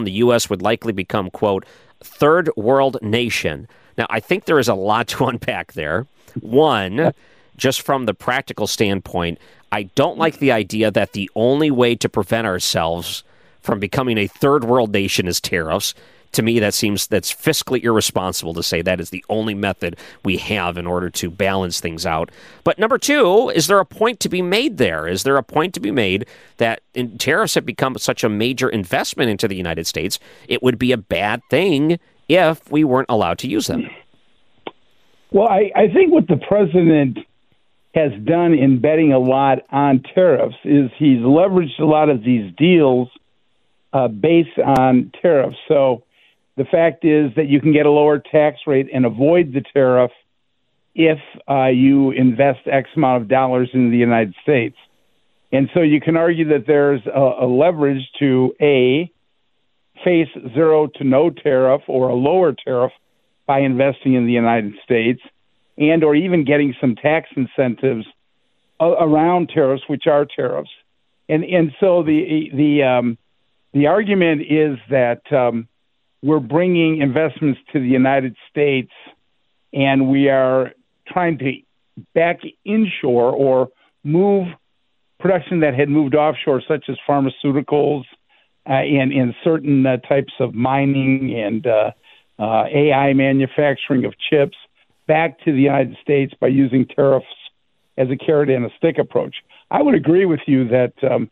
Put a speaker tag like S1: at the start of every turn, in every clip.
S1: the U.S. would likely become, quote, third world nation. Now, I think there is a lot to unpack there. One, just from the practical standpoint, I don't like the idea that the only way to prevent ourselves from becoming a third world nation is tariffs. To me, that's fiscally irresponsible to say that is the only method we have in order to balance things out. But number two, is there a point to be made there? Is there a point to be made that tariffs have become such a major investment into the United States, it would be a bad thing if we weren't allowed to use them?
S2: Well, I think what the president has done in betting a lot on tariffs is he's leveraged a lot of these deals based on tariffs. So the fact is that you can get a lower tax rate and avoid the tariff if you invest X amount of dollars in the United States. And so you can argue that there's a leverage to A, face zero to no tariff or a lower tariff by investing in the United States, and or even getting some tax incentives around tariffs, which are tariffs. And so the argument is that we're bringing investments to the United States, and we are trying to back inshore or move production that had moved offshore, such as pharmaceuticals and in certain types of mining and AI manufacturing of chips, back to the United States by using tariffs as a carrot and a stick approach. I would agree with you that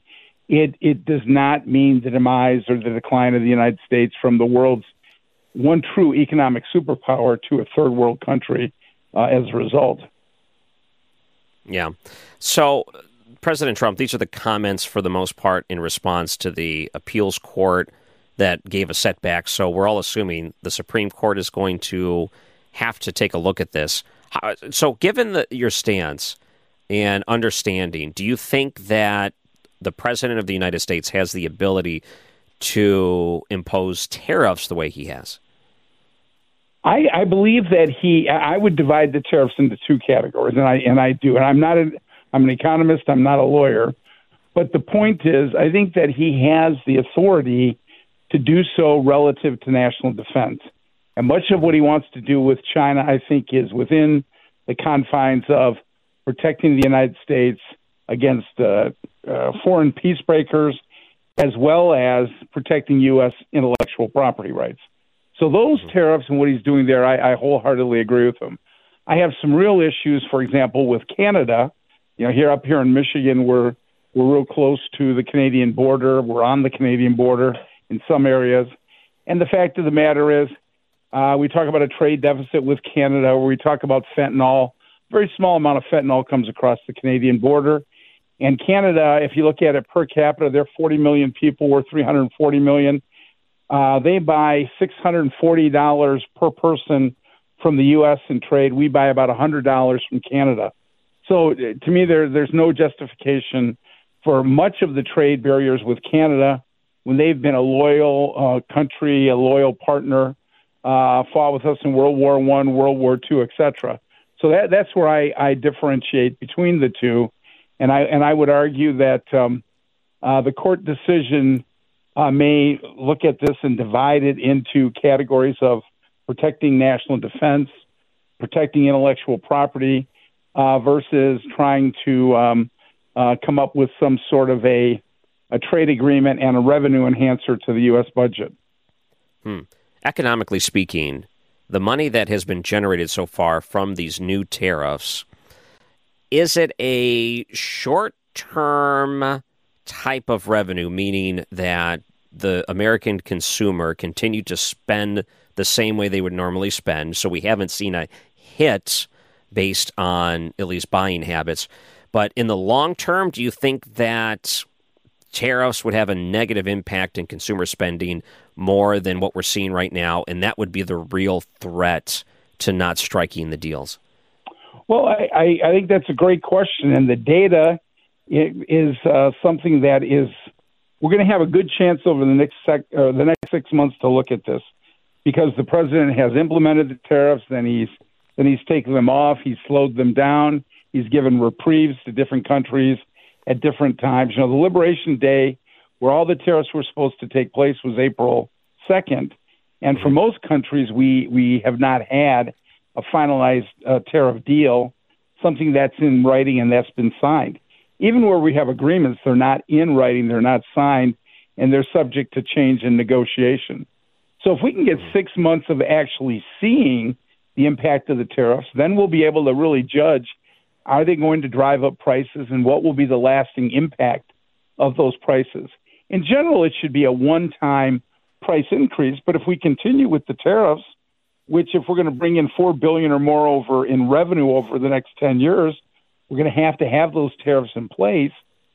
S2: it does not mean the demise or the decline of the United States from the world's one true economic superpower to a third world country as a result.
S1: Yeah. So, President Trump, these are the comments for the most part in response to the appeals court that gave a setback. So we're all assuming the Supreme Court is going to have to take a look at this. So given your stance and understanding, do you think that the President of the United States has the ability to impose tariffs the way he has?
S2: I believe that I would divide the tariffs into two categories, and I do. And I'm an economist. I'm not a lawyer. But the point is, I think that he has the authority to do so relative to national defense. And much of what he wants to do with China, I think, is within the confines of protecting the United States against foreign peacebreakers, as well as protecting U.S. intellectual property rights. So those tariffs and what he's doing there, I wholeheartedly agree with him. I have some real issues, for example, with Canada. You know, up here in Michigan, we're real close to the Canadian border. We're on the Canadian border in some areas. And the fact of the matter is, we talk about a trade deficit with Canada, where we talk about fentanyl. A very small amount of fentanyl comes across the Canadian border. And Canada, if you look at it per capita, they're 40 million people. We're 340 million. They buy $640 per person from the U.S. in trade. We buy about $100 from Canada. So to me, there's no justification for much of the trade barriers with Canada when they've been a loyal country, a loyal partner, fought with us in World War I, World War II, etc. So that's where I differentiate between the two. And I would argue that the court decision may look at this and divide it into categories of protecting national defense, protecting intellectual property, versus trying to come up with some sort of a trade agreement and a revenue enhancer to the U.S. budget.
S1: Economically speaking, the money that has been generated so far from these new tariffs, is it a short-term type of revenue, meaning that the American consumer continued to spend the same way they would normally spend, so we haven't seen a hit based on at least buying habits? But in the long term, do you think that tariffs would have a negative impact in consumer spending more than what we're seeing right now, and that would be the real threat to not striking the deals?
S2: Well, I think that's a great question, and the data is something that is we're going to have a good chance over the next 6 months to look at this, because the president has implemented the tariffs, then he's taken them off, he's slowed them down, he's given reprieves to different countries at different times. You know, the Liberation Day, where all the tariffs were supposed to take place, was April 2nd. And for most countries, we have not had a finalized tariff deal, something that's in writing and that's been signed. Even where we have agreements, they're not in writing, they're not signed, and they're subject to change in negotiation. So if we can get 6 months of actually seeing the impact of the tariffs, then we'll be able to really judge, are they going to drive up prices and what will be the lasting impact of those prices? In general, it should be a one-time price increase, but if we continue with the tariffs, which if we're going to bring in $4 billion or more over in revenue over the next 10 years, we're going to have those tariffs in place,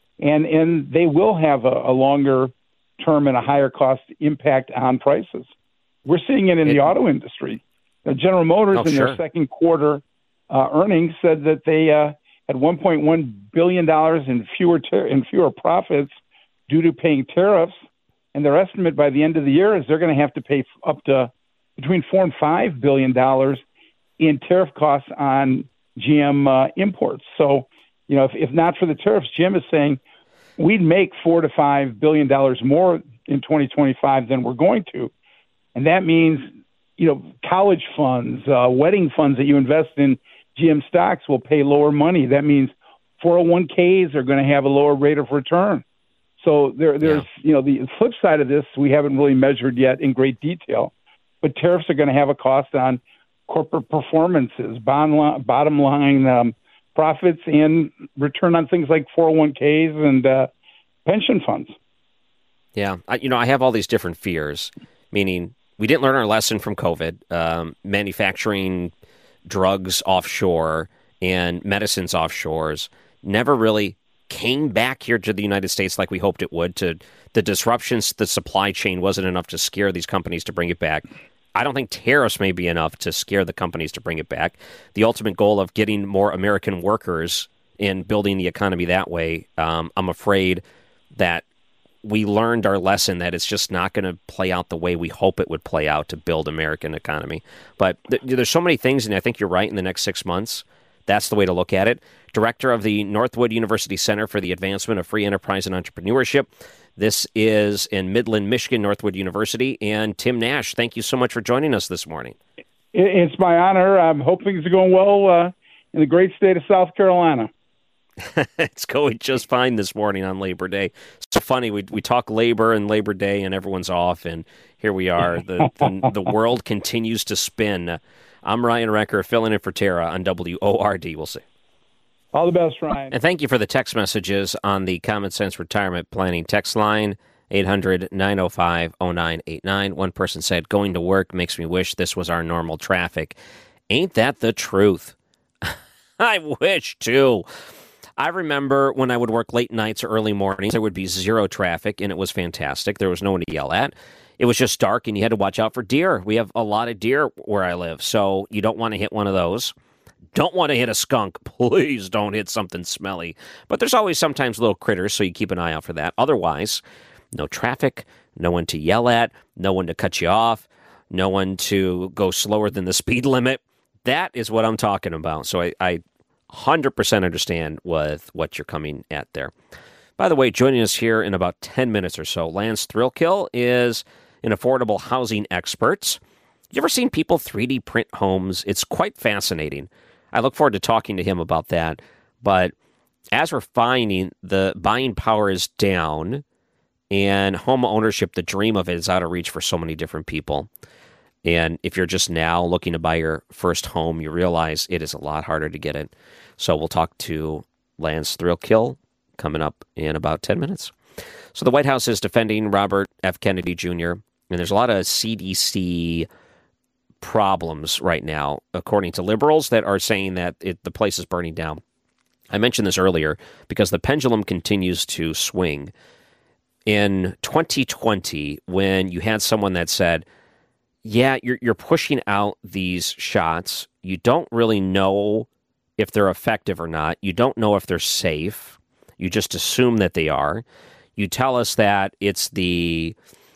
S2: and they will have a longer term and a higher cost impact on prices. We're seeing it in the auto industry. General Motors in their second quarter earnings said that they had $1.1 billion in fewer profits due to paying tariffs, and their estimate by the end of the year is they're going to have to pay up to between $4 and $5 billion in tariff costs on GM imports. So, if not for the tariffs, GM is saying we'd make $4 to $5 billion more in 2025 than we're going to, and that means college funds, wedding funds that you invest in GM stocks will pay lower money. That means 401ks are going to have a lower rate of return. So there's the flip side of this we haven't really measured yet in great detail, but tariffs are going to have a cost on corporate performances, bottom line profits, and return on things like 401ks and pension funds.
S1: Yeah, I have all these different fears, meaning we didn't learn our lesson from COVID, manufacturing drugs offshore and medicines offshores never really came back here to the United States like we hoped it would. To the disruptions to the supply chain wasn't enough to scare these companies to bring it back. I don't think tariffs may be enough to scare the companies to bring it back. The ultimate goal of getting more American workers and building the economy that way, I'm afraid that we learned our lesson that it's just not going to play out the way we hope it would play out to build American economy. But there's so many things, and I think you're right, in the next 6 months, that's the way to look at it. Director of the Northwood University Center for the Advancement of Free Enterprise and Entrepreneurship. This is in Midland, Michigan, Northwood University. And Tim Nash, thank you so much for joining us this morning.
S2: It's my honor. I hope things are going well in the great state of South Carolina.
S1: It's going just fine this morning on Labor Day. So funny, we talk labor and Labor Day and everyone's off, and here we are. The world continues to spin. I'm Ryan Recker, filling in for Tara on WORD. We'll see.
S2: All the best, Ryan.
S1: And thank you for the text messages on the Common Sense Retirement Planning text line, 800-905-0989. One person said, going to work makes me wish this was our normal traffic. Ain't that the truth? I wish, too. I remember when I would work late nights or early mornings, there would be zero traffic, and it was fantastic. There was no one to yell at. It was just dark, and you had to watch out for deer. We have a lot of deer where I live, so you don't want to hit one of those. Don't want to hit a skunk. Please don't hit something smelly. But there's always sometimes little critters, so you keep an eye out for that. Otherwise, no traffic, no one to yell at, no one to cut you off, no one to go slower than the speed limit. That is what I'm talking about. So I 100% understand with what you're coming at there. By the way, joining us here in about 10 minutes or so, Lance Thrillkill is an affordable housing expert. You ever seen people 3D print homes? It's quite fascinating. I look forward to talking to him about that. But as we're finding, the buying power is down, and home ownership, the dream of it, is out of reach for so many different people. And if you're just now looking to buy your first home, you realize it is a lot harder to get it. So we'll talk to Lance Thrillkill coming up in about 10 minutes. So the White House is defending Robert F. Kennedy Jr., and there's a lot of CDC problems right now, according to liberals that are saying that the place is burning down. I mentioned this earlier because the pendulum continues to swing. In 2020, when you had someone that said, yeah, you're pushing out these shots. You don't really know if they're effective or not. You don't know if they're safe. You just assume that they are. You tell us that it's the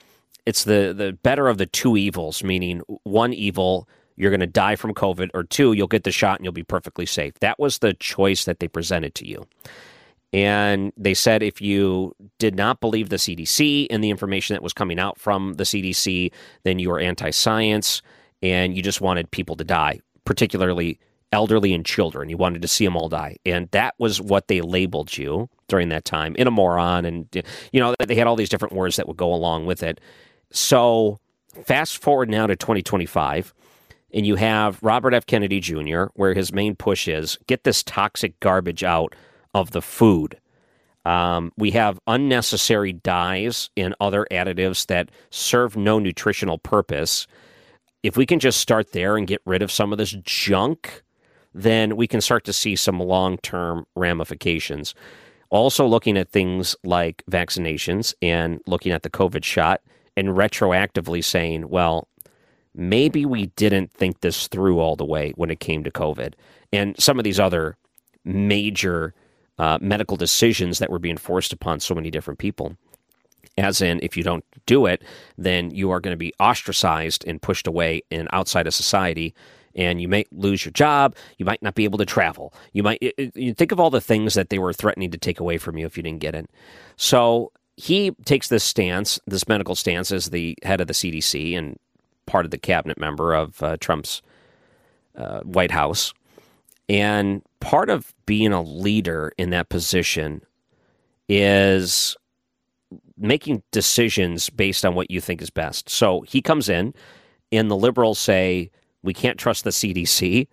S1: better of the two evils, meaning one evil, you're going to die from COVID, or two, you'll get the shot and you'll be perfectly safe. That was the choice that they presented to you. And they said if you did not believe the CDC and the information that was coming out from the CDC, then you were anti-science and you just wanted people to die, particularly elderly and children. You wanted to see them all die. And that was what they labeled you during that time, in a moron. And, they had all these different words that would go along with it. So fast forward now to 2025, and you have Robert F. Kennedy Jr., where his main push is get this toxic garbage out of the food. We have unnecessary dyes and other additives that serve no nutritional purpose. If we can just start there and get rid of some of this junk, then we can start to see some long-term ramifications. Also looking at things like vaccinations and looking at the COVID shot and retroactively saying, well, maybe we didn't think this through all the way when it came to COVID. And some of these other major medical decisions that were being forced upon so many different people. As in, if you don't do it, then you are going to be ostracized and pushed away and outside of society, and you may lose your job. You might not be able to travel. You think of all the things that they were threatening to take away from you if you didn't get it. So he takes this stance, this medical stance, as the head of the CDC and part of the cabinet member of Trump's White House. And part of being a leader in that position is making decisions based on what you think is best. So he comes in, and the liberals say, we can't trust the CDC.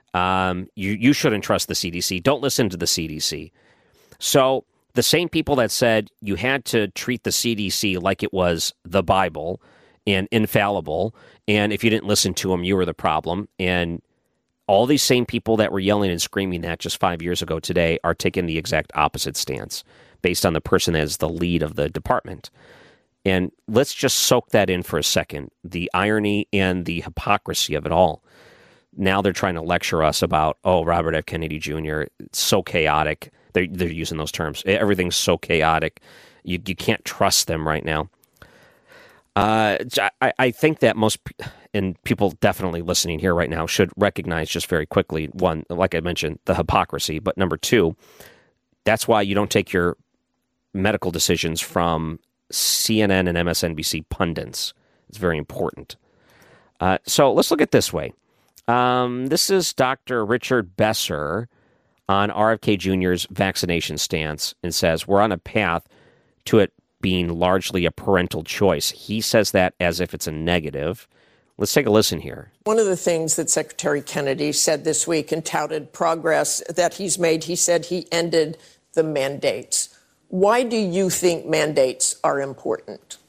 S1: You shouldn't trust the CDC. Don't listen to the CDC. So the same people that said you had to treat the CDC like it was the Bible and infallible, and if you didn't listen to them, you were the problem. And all these same people that were yelling and screaming that just 5 years ago today are taking the exact opposite stance based on the person that is the lead of the department. And let's just soak that in for a second, the irony and the hypocrisy of it all. Now they're trying to lecture us about, Robert F. Kennedy Jr., it's so chaotic. They're using those terms. Everything's so chaotic. You can't trust them right now. I think that most, and people definitely listening here right now, should recognize just very quickly, one, like I mentioned, the hypocrisy, but number two, that's why you don't take your medical decisions from CNN and MSNBC pundits. It's very important. So let's look at it this way. This is Dr. Richard Besser on RFK Jr.'s vaccination stance and says, we're on a path to it being largely a parental choice. He says that as if it's a negative. Let's take a listen here.
S3: One of the things that Secretary Kennedy said this week and touted progress that he's made, he said he ended the mandates. Why do you think mandates are important?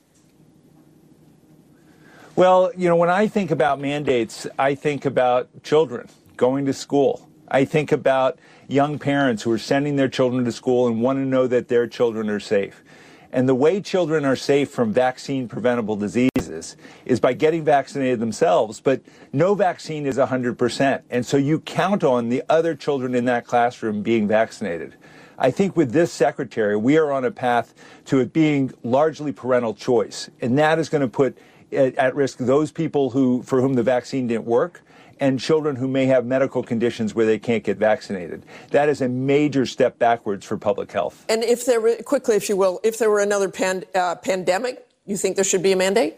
S4: Well, when I think about mandates, I think about children going to school. I think about young parents who are sending their children to school and want to know that their children are safe. And the way children are safe from vaccine-preventable diseases is by getting vaccinated themselves, but no vaccine is 100%. And so you count on the other children in that classroom being vaccinated. I think with this secretary, we are on a path to it being largely parental choice. And that is going to put at risk those people for whom the vaccine didn't work, and children who may have medical conditions where they can't get vaccinated. That is a major step backwards for public health.
S3: And if there were, quickly, if you will, if there were another pandemic, you think there should be a mandate?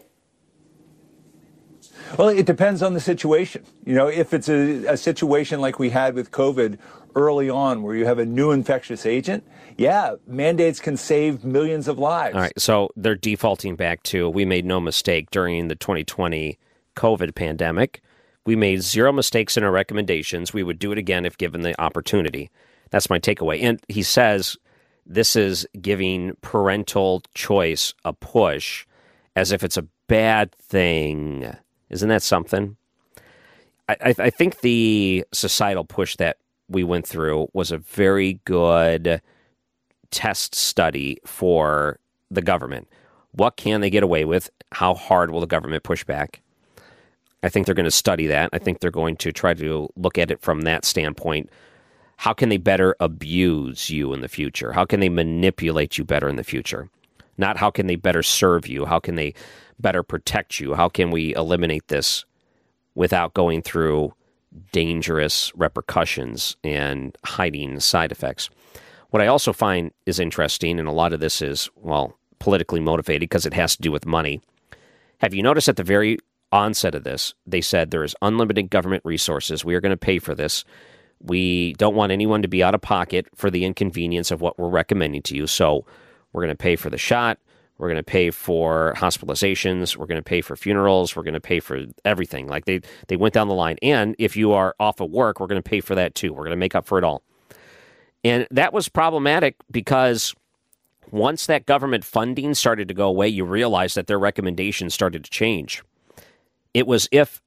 S4: Well, it depends on the situation. If it's a situation like we had with COVID early on, where you have a new infectious agent, mandates can save millions of lives.
S1: All right, so they're defaulting back to, we made no mistake during the 2020 COVID pandemic. We made zero mistakes in our recommendations. We would do it again if given the opportunity. That's my takeaway. And he says this is giving parental choice a push as if it's a bad thing. Isn't that something? I think the societal push that we went through was a very good test study for the government. What can they get away with? How hard will the government push back? I think they're going to study that. I think they're going to try to look at it from that standpoint. How can they better abuse you in the future? How can they manipulate you better in the future? Not how can they better serve you? How can they better protect you? How can we eliminate this without going through dangerous repercussions and hiding side effects? What I also find is interesting, and a lot of this is, well, politically motivated because it has to do with money. Have you noticed at the very onset of this, they said there is unlimited government resources. We are going to pay for this. We don't want anyone to be out of pocket for the inconvenience of what we're recommending to you. So we're going to pay for the shot. We're going to pay for hospitalizations. We're going to pay for funerals. We're going to pay for everything. Like they went down the line. And if you are off of work, we're going to pay for that too. We're going to make up for it all. And that was problematic because once that government funding started to go away, you realized that their recommendations started to change. It was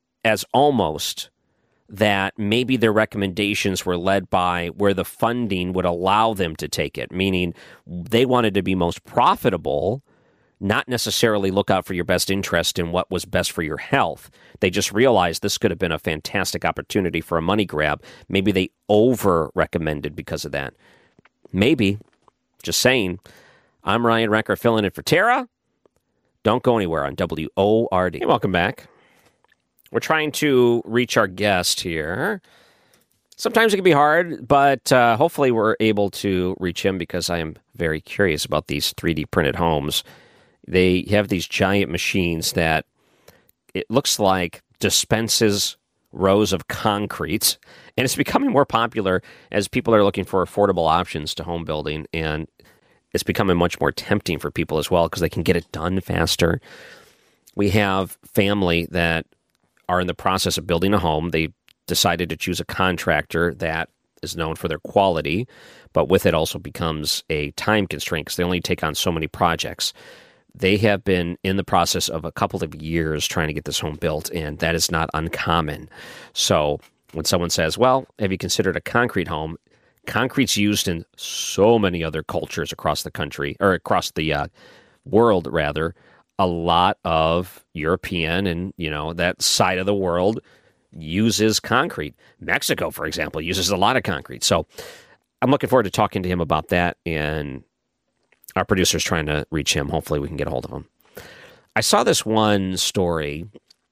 S1: almost that maybe their recommendations were led by where the funding would allow them to take it, meaning they wanted to be most profitable, not necessarily look out for your best interest in what was best for your health. They just realized this could have been a fantastic opportunity for a money grab. Maybe they over-recommended because of that. Maybe. Just saying. I'm Ryan Recker filling in for Tara. Don't go anywhere on WORD. Hey, welcome back. We're trying to reach our guest here. Sometimes it can be hard, but hopefully we're able to reach him because I am very curious about these 3D printed homes. They have these giant machines that it looks like dispenses rows of concrete, and it's becoming more popular as people are looking for affordable options to home building, and it's becoming much more tempting for people as well because they can get it done faster. We have family that are in the process of building a home. They decided to choose a contractor that is known for their quality, but with it also becomes a time constraint because they only take on so many projects. They have been in the process of a couple of years trying to get this home built, and that is not uncommon. So when someone says, well, have you considered a concrete home? Concrete's used in so many other cultures across the country, or across the world, rather. A lot of European and, that side of the world uses concrete. Mexico, for example, uses a lot of concrete. So I'm looking forward to talking to him about that, and our producer's trying to reach him. Hopefully we can get a hold of him. I saw this one story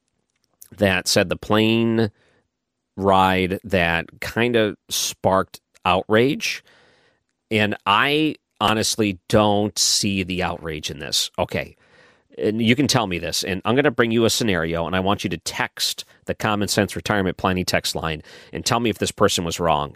S1: that said the plane ride that kind of sparked outrage, and I honestly don't see the outrage in this. Okay, and you can tell me this, and I'm going to bring you a scenario, and I want you to text the Common Sense Retirement Planning text line and tell me if this person was wrong.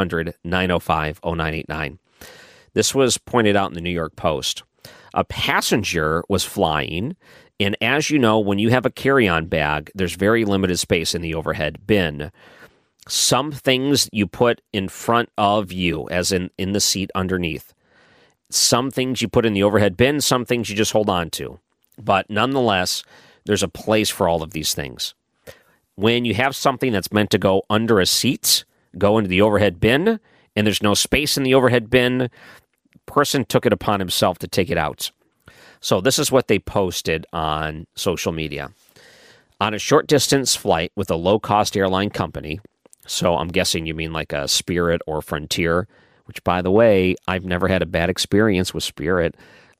S1: 800-905-0989. This was pointed out in the New York Post. A passenger was flying, and as you know, when you have a carry-on bag, there's very limited space in the overhead bin. Some things you put in front of you, as in the seat underneath. Some things you put in the overhead bin, some things you just hold on to. But nonetheless, there's a place for all of these things. When you have something that's meant to go under a seat, go into the overhead bin, and there's no space in the overhead bin, person took it upon himself to take it out. So this is what they posted on social media. On a short distance flight with a low-cost airline company, so I'm guessing you mean like a Spirit or Frontier, which, by the way, I've never had a bad experience with Spirit.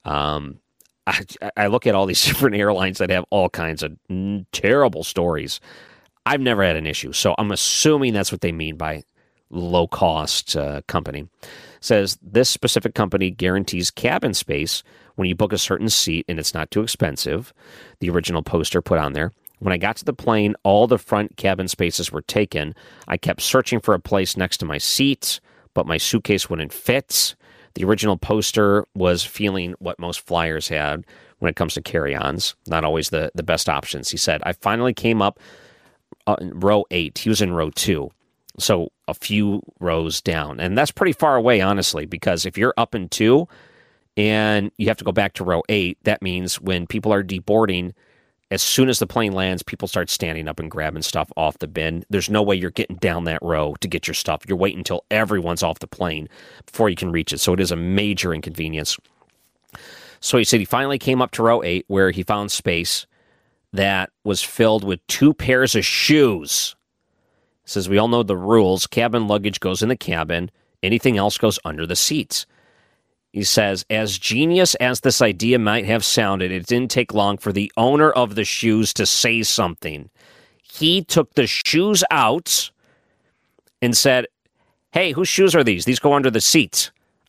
S1: I look at all these different airlines that have all kinds of terrible stories. I've never had an issue, so I'm assuming that's what they mean by low-cost company. Says this specific company guarantees cabin space when you book a certain seat and it's not too expensive. The original poster put on there. When I got to the plane, all the front cabin spaces were taken. I kept searching for a place next to my seat, but my suitcase wouldn't fit. The original poster was feeling what most flyers had when it comes to carry-ons, not always the best options. He said, I finally came up in row 8. He was in row 2, so a few rows down. And that's pretty far away, honestly, because if you're up in 2 and you have to go back to row 8, that means when people are deboarding, as soon as the plane lands, people start standing up and grabbing stuff off the bin. There's no way you're getting down that row to get your stuff. You're waiting until everyone's off the plane before you can reach it. So it is a major inconvenience. So he said he finally came up to row 8 where he found space that was filled with 2 pairs of shoes. He says, we all know the rules. Cabin luggage goes in the cabin. Anything else goes under the seats. He says, as genius as this idea might have sounded, it didn't take long for the owner of the shoes to say something. He took the shoes out and said, hey, whose shoes are these? These go under the seats.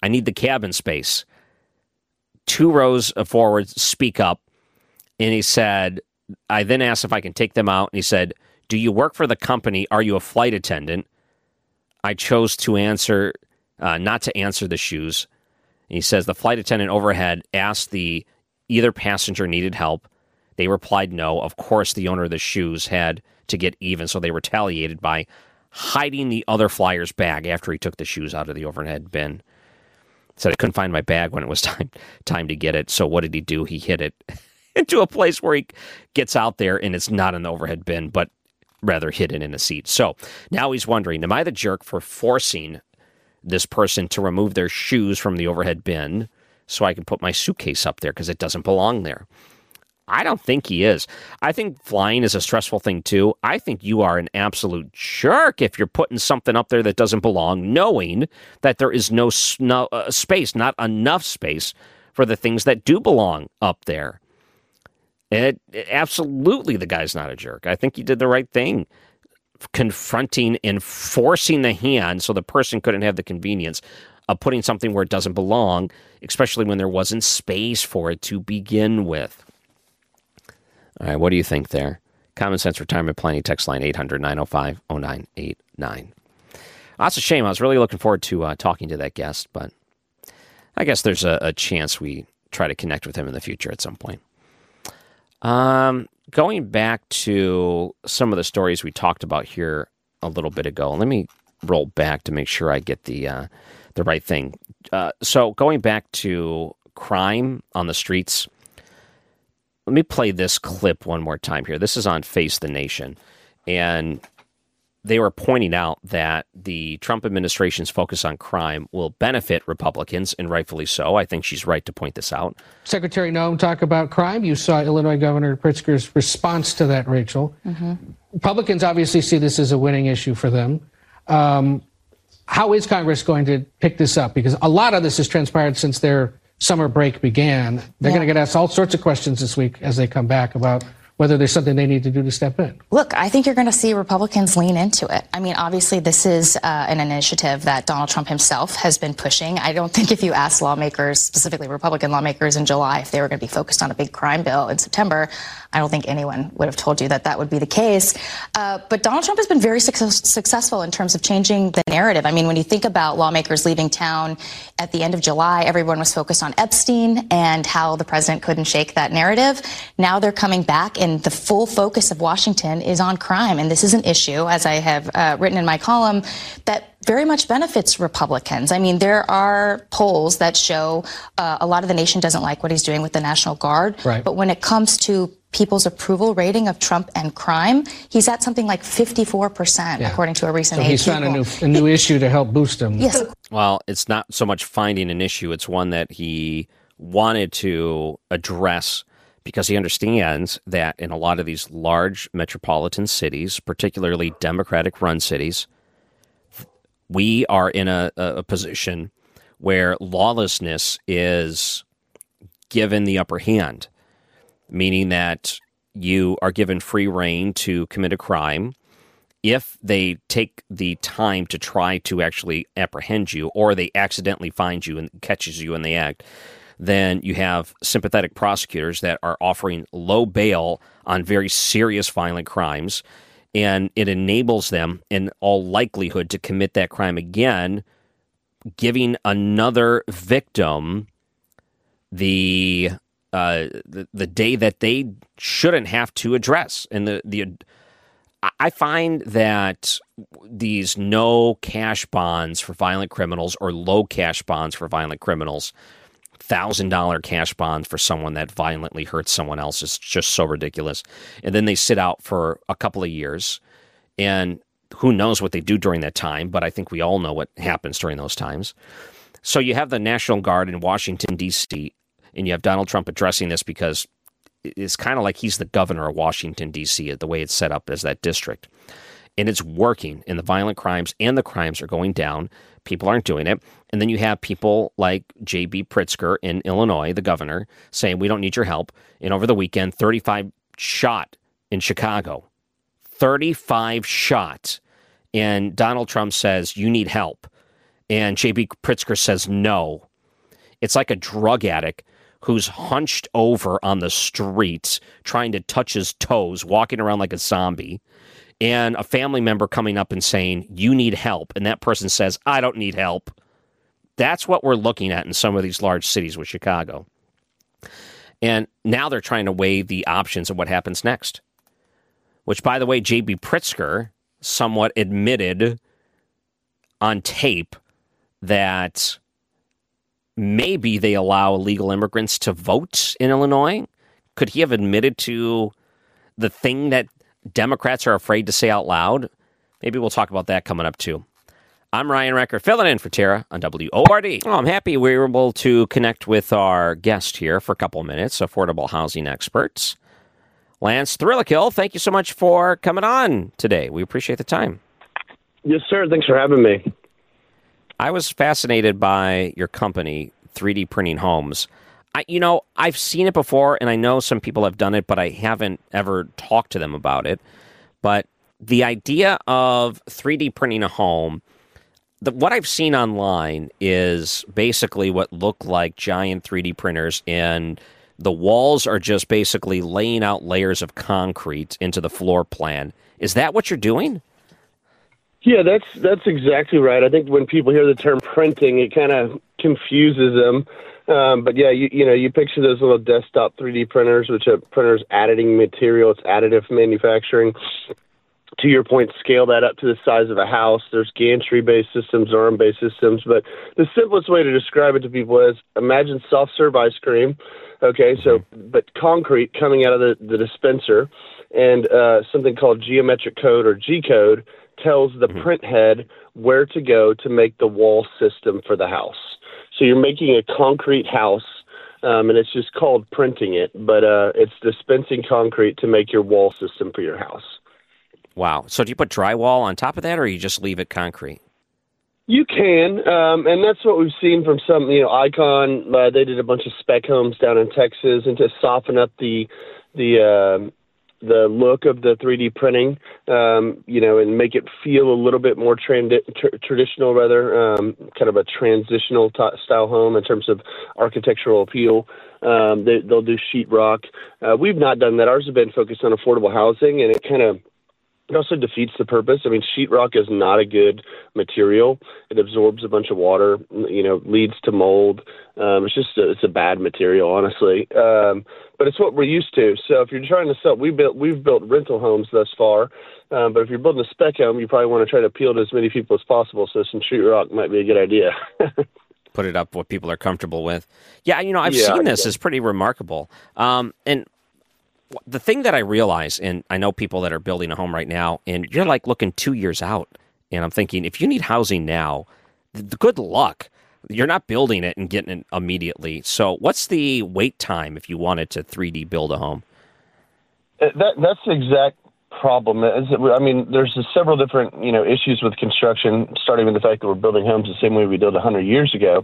S1: I need the cabin space. 2 rows forward speak up. And he said, I then asked if I can take them out. And he said, do you work for the company? Are you a flight attendant? I chose to answer, not to answer the shoes. And he says the flight attendant overhead asked either passenger needed help. They replied no. Of course, the owner of the shoes had to get even, so they retaliated by hiding the other flyer's bag after he took the shoes out of the overhead bin. Said I couldn't find my bag when it was time to get it. So what did he do? He hid it into a place where he gets out there and it's not in the overhead bin, but rather hidden in a seat. So now he's wondering, am I the jerk for forcing this person to remove their shoes from the overhead bin so I can put my suitcase up there because it doesn't belong there? I don't think he is. I think flying is a stressful thing too. I think you are an absolute jerk if you're putting something up there that doesn't belong, knowing that there is no space, not enough space for the things that do belong up there. Absolutely, the guy's not a jerk. I think he did the right thing, confronting and forcing the hand so the person couldn't have the convenience of putting something where it doesn't belong, especially when there wasn't space for it to begin with. All right, what do you think there? Common Sense Retirement Planning text line 800-905-0989. That's a shame. I was really looking forward to talking to that guest, but I guess there's a chance we try to connect with him in the future at some point. Going back to some of the stories we talked about here a little bit ago, let me roll back to make sure I get the right thing. So going back to crime on the streets, let me play this clip one more time here. This is on Face the Nation, and they were pointing out that the Trump administration's focus on crime will benefit Republicans, and rightfully so. I think she's right to point this out.
S5: Secretary Noem talk about crime. You saw Illinois Governor Pritzker's response to that, Rachel. Mm-hmm. Republicans obviously see this as a winning issue for them. How is Congress going to pick this up? Because a lot of this has transpired since their summer break began. They're going to get asked all sorts of questions this week as they come back about whether there's something they need to do to step in.
S6: Look, I think you're going to see Republicans lean into it. I mean, obviously, this is an initiative that Donald Trump himself has been pushing. I don't think if you asked lawmakers, specifically Republican lawmakers in July, if they were going to be focused on a big crime bill in September, I don't think anyone would have told you that that would be the case. But Donald Trump has been very successful in terms of changing the narrative. I mean, when you think about lawmakers leaving town at the end of July, everyone was focused on Epstein and how the president couldn't shake that narrative. Now they're coming back, and the full focus of Washington is on crime. And this is an issue, as I have written in my column, that very much benefits Republicans. I mean, there are polls that show a lot of the nation doesn't like what he's doing with the National Guard. Right. But when it comes to people's approval rating of Trump and crime, he's at something like 54%, according to a recent
S5: AP poll. He's found a new issue to help boost him.
S6: Yes.
S1: Well, it's not so much finding an issue. It's one that he wanted to address because he understands that in a lot of these large metropolitan cities, particularly Democratic-run cities, we are in a position where lawlessness is given the upper hand, meaning that you are given free rein to commit a crime. If they take the time to try to actually apprehend you, or they accidentally find you and catches you in the act, then you have sympathetic prosecutors that are offering low bail on very serious violent crimes, and it enables them in all likelihood to commit that crime again, giving another victim the day that they shouldn't have to address. And I find that these no cash bonds for violent criminals or low cash bonds for violent criminals, $1,000 cash bonds for someone that violently hurts someone else is just so ridiculous. And then they sit out for a couple of years, and who knows what they do during that time, but I think we all know what happens during those times. So you have the National Guard in Washington, D.C., and you have Donald Trump addressing this because it's kind of like he's the governor of Washington, D.C., the way it's set up as that district. And it's working, and the violent crimes and the crimes are going down. People aren't doing it. And then you have people like J.B. Pritzker in Illinois, the governor, saying, we don't need your help. And over the weekend, 35 shot in Chicago. 35 shots. And Donald Trump says, you need help. And J.B. Pritzker says no. It's like a drug addict who's hunched over on the streets trying to touch his toes, walking around like a zombie, and a family member coming up and saying, you need help. And that person says, I don't need help. That's what we're looking at in some of these large cities with Chicago. And now they're trying to weigh the options of what happens next, which, by the way, J.B. Pritzker somewhat admitted on tape that maybe they allow illegal immigrants to vote in Illinois. Could he have admitted to the thing that Democrats are afraid to say out loud? Maybe we'll talk about that coming up, too. I'm Ryan Recker, filling in for Tara on WORD. Oh, I'm happy we were able to connect with our guest here for a couple of minutes, affordable housing experts. Lance Thrillikill, thank you so much for coming on today. We appreciate the time.
S7: Yes, sir. Thanks for having me.
S1: I was fascinated by your company, 3D Printing Homes. I've seen it before, and I know some people have done it, but I haven't ever talked to them about it. But the idea of 3D printing a home, what I've seen online is basically what look like giant 3D printers, and the walls are just basically laying out layers of concrete into the floor plan. Is that what you're doing?
S7: Yeah, that's exactly right. I think when people hear the term printing, it kind of confuses them. But yeah, you picture those little desktop 3D printers, which are printers additive material. It's additive manufacturing. To your point, scale that up to the size of a house. There's gantry-based systems, arm-based systems. But the simplest way to describe it to people is imagine soft-serve ice cream. Okay, but concrete coming out of the dispenser, and something called geometric code or G-code tells the print head where to go to make the wall system for the house. So you're making a concrete house, and it's just called printing it, but it's dispensing concrete to make your wall system for your house.
S1: Wow. So do you put drywall on top of that, or you just leave it concrete?
S7: You can, and that's what we've seen from some, Icon. They did a bunch of spec homes down in Texas, and to soften up the look of the 3D printing, and make it feel a little bit more traditional, rather, kind of a transitional style home in terms of architectural appeal. They'll do sheetrock. We've not done that. Ours has been focused on affordable housing, and it also defeats the purpose. I mean, sheetrock is not a good material. It absorbs a bunch of water, leads to mold. It's a bad material, honestly. But it's what we're used to. So if you're trying to sell, we've built rental homes thus far. But if you're building a spec home, you probably want to try to appeal to as many people as possible. So some sheetrock might be a good idea.
S1: Put it up what people are comfortable with. Yeah, I've seen this. It's pretty remarkable. And the thing that I realize, and I know people that are building a home right now, and you're like looking 2 years out, and I'm thinking, if you need housing now, good luck. You're not building it and getting it immediately. So what's the wait time if you wanted to 3D build a home?
S7: That's the exact problem. There's several different, issues with construction, starting with the fact that we're building homes the same way we did 100 years ago.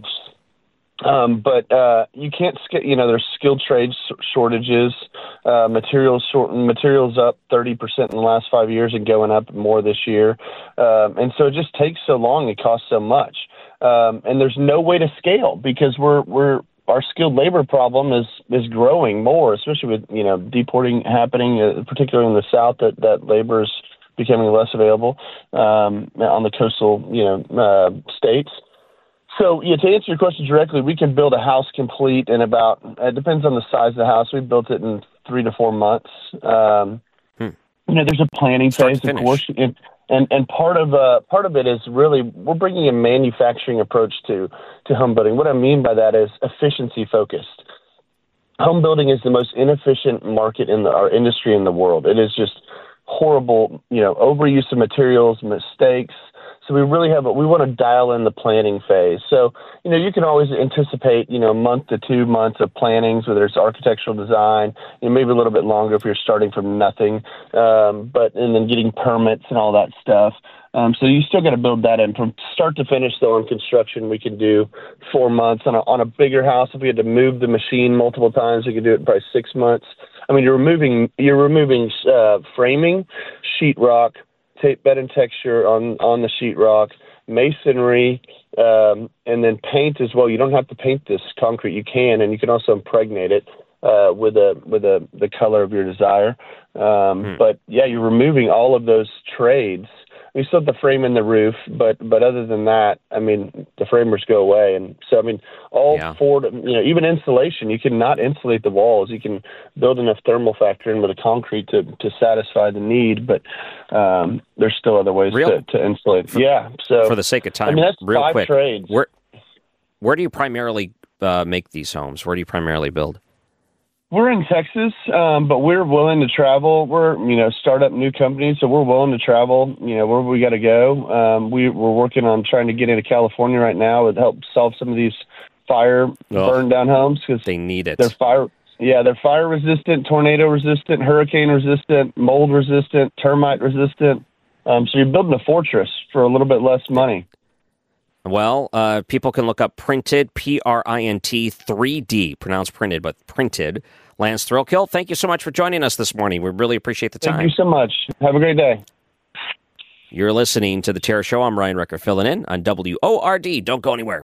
S7: But you can't there's skilled trades shortages, materials up 30% in the last 5 years and going up more this year. And so it just takes so long. It costs so much. And there's no way to scale because our skilled labor problem is growing more, especially with, deporting happening, particularly in the South, that labor is becoming less available, on the coastal, states. So, to answer your question directly, we can build a house complete in it depends on the size of the house. We built it in 3 to 4 months. There's a planning phase, of course. And part of it is really, we're bringing a manufacturing approach to home building. What I mean by that is efficiency focused. Home building is the most inefficient market in our industry in the world. It is just horrible, overuse of materials, mistakes. So we really we want to dial in the planning phase. So, you can always anticipate, a month to 2 months of plannings, whether it's architectural design, maybe a little bit longer if you're starting from nothing, and then getting permits and all that stuff. So you still got to build that in from start to finish. Though on construction, we can do 4 months. On a bigger house, if we had to move the machine multiple times, we could do it in probably 6 months. You're removing framing, sheetrock, tape bed and texture on the sheetrock, masonry, and then paint as well. You don't have to paint this concrete. You can, and you can also impregnate it with the color of your desire. But yeah, you're removing all of those trades. We still have the frame in the roof, but other than that, I mean, the framers go away. And so, I mean, even insulation, you cannot insulate the walls. You can build enough thermal factor in with the concrete to satisfy the need, but there's still other ways to insulate. So
S1: for the sake of time,
S7: I mean, that's
S1: real
S7: 5
S1: quick,
S7: trades.
S1: Where do you primarily make these homes? Where do you primarily build?
S7: We're in Texas, but we're willing to travel. We're, start up new companies, so we're willing to travel, where we got to go. We're working on trying to get into California right now to help solve some of these burned down homes because
S1: they need it.
S7: They're fire resistant, tornado resistant, hurricane resistant, mold resistant, termite resistant. So you're building a fortress for a little bit less money.
S1: Well, people can look up Printed, PRINT 3D, pronounced printed, but Printed. Lance Thrillkill, thank you so much for joining us this morning. We really appreciate the time.
S7: Thank you so much. Have a great day.
S1: You're listening to The Tara Show. I'm Ryan Recker filling in on WORD. Don't go anywhere.